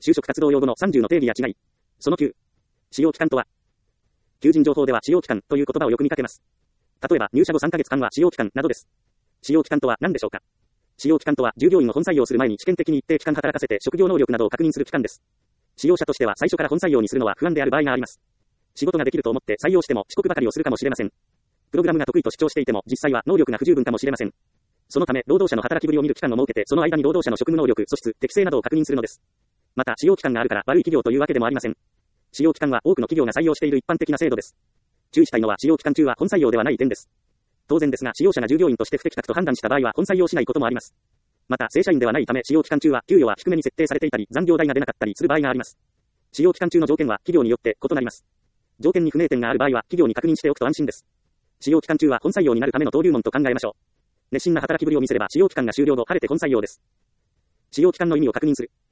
就職活動用語の30の定義や違い。その9。使用期間とは。求人情報では使用期間という言葉をよく見かけます。例えば入社後3ヶ月間は使用期間などです。使用期間とは何でしょうか。使用期間とは従業員を本採用する前に試験的に一定期間働かせて職業能力などを確認する期間です。使用者としては最初から本採用にするのは不安である場合があります。仕事ができると思って採用しても遅刻ばかりをするかもしれません。プログラムが得意と主張していても実際は能力が不十分かもしれません。そのため労働者の働きぶりを見る期間を設けてその間に労働者の職務能力、素質、適性などを確認するのです。また使用期間があるから悪い企業というわけでもありません。使用期間は多くの企業が採用している一般的な制度です。注意したいのは使用期間中は本採用ではない点です。当然ですが使用者が従業員として不適格と判断した場合は本採用しないこともあります。また正社員ではないため使用期間中は給与は低めに設定されていたり残業代が出なかったりする場合があります。使用期間中の条件は企業によって異なります。条件に不明点がある場合は企業に確認しておくと安心です。使用期間中は本採用になるための登竜門と考えましょう。熱心な働きぶりを見せれば使用期間が終了後晴れて本採用です。使用期間の意味を確認する。